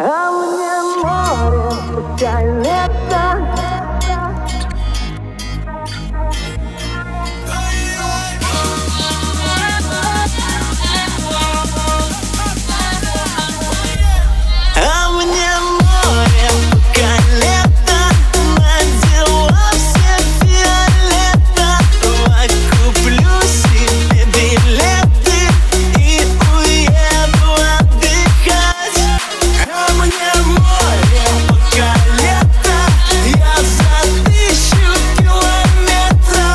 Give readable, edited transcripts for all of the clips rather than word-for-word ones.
А мне море, пока лето. А мне море, пока лето. На дела все фиолета. Куплю себе билеты и уеду отдыхать. А мне море, пока лето. Я за 1000 километров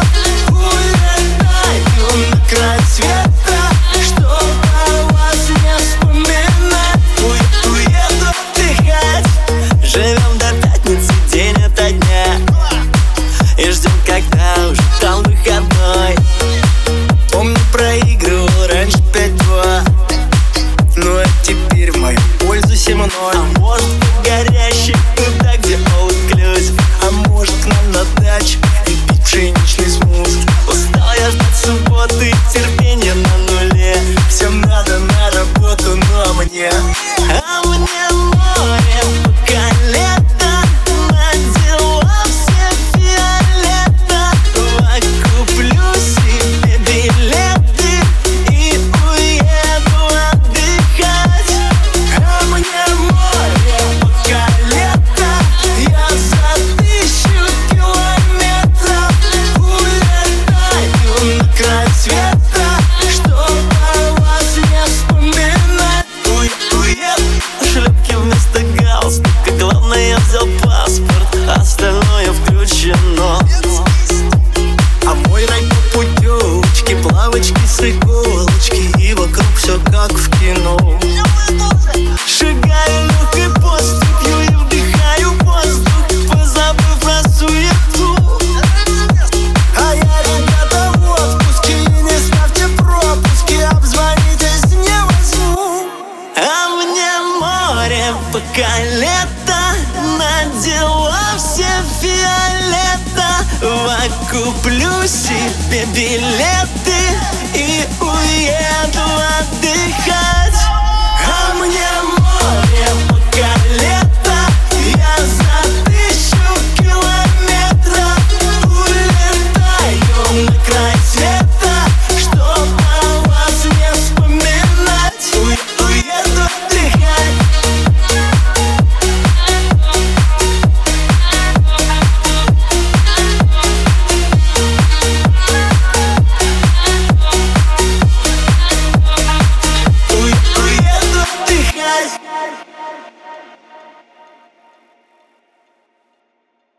улетаю на край света, чтобы о вас не вспоминать. Уеду отдыхать. Живем до пятницы, день ото дня, и ждем, когда уже там выходной. Помню, проигрывал раньше 5-2, ну а теперь в мою пользу 7-0. А может быть горящий туда, где all inclusive. А может к нам на дачу и пить пшеничный смузи. Устал я ждать субботы, терпение на нуле. Всем надо на работу, но мне море, пока лето. На дела все фиолета. Куплю себе билеты и уеду отдыхать. А мне море, пока лето. Я за 1000 километров улетаю на край света, чтобы о вас не вспоминать. Уеду. Шлепки вместо галстука, главное, я взял паспорт, остальное включено. А мой рай по путевочке, плавочки с иголочки, и вокруг все как в кино. Шагаю легкой поступью и вдыхаю воздух, позабыв про суету. А я, ребята, в отпуске, и не ставьте пропуски, обзвонитесь, не возьму. А мне море, пока лето. На дела все фиолета. Куплю себе билеты и уеду отдыхать.